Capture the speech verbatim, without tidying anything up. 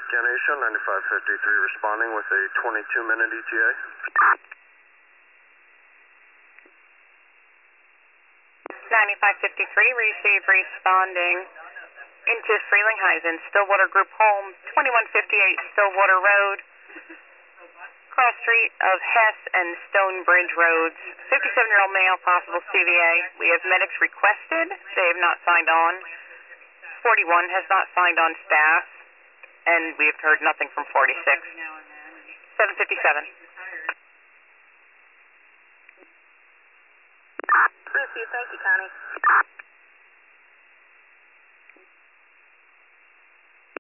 Ganesha, ninety-five fifty-three, responding with a twenty-two minute E T A. ninety-five fifty-three, receive responding into Frelinghuysen, Stillwater Group Home, twenty-one fifty-eight Stillwater Road, cross street of Hess and Stonebridge Roads. fifty-seven-year-old male, possible C V A. We have medics requested. They have not signed on. forty-one has not signed on staff, and we have heard nothing from forty-six. seven fifty-seven. Thank you, thank you, Connie.